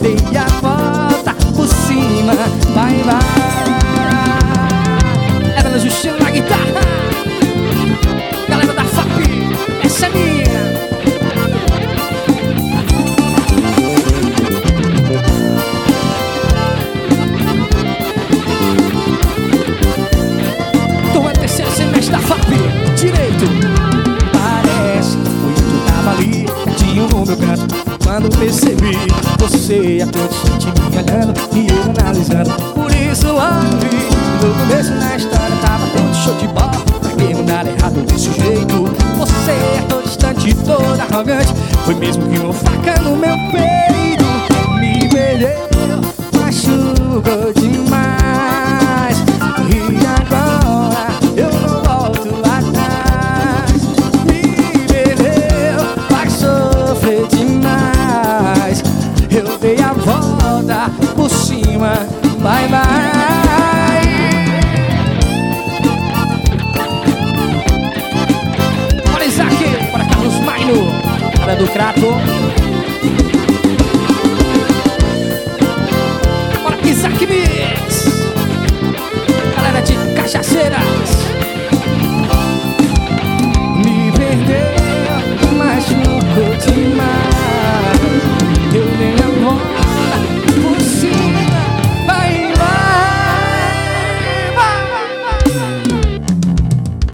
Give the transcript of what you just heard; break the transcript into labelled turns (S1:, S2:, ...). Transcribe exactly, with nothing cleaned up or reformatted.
S1: dei a volta por cima. Vai, vai. É Dona Justina na guitarra. Galera da F A P, essa é minha. Tô é terceiro semestre da F A P, direito. Parece que foi tu tava ali, quietinho no meu canto, quando percebi você a todo instante me olhando e eu analisando. Por isso ouvi, no começo na história tava todo show de bola. Pra que mudar errado desse jeito? Você a todo instante toda arrogante, foi mesmo que uma faca no meu peito. Me perdeu, machucou demais, e agora eu não volto atrás. Me perdeu, faz sofrer demais. Eu dei a volta por cima. Bye, bye. Bora, Isaac, bora, Carlos Maino, bora do Crato. Bora, Isaac, me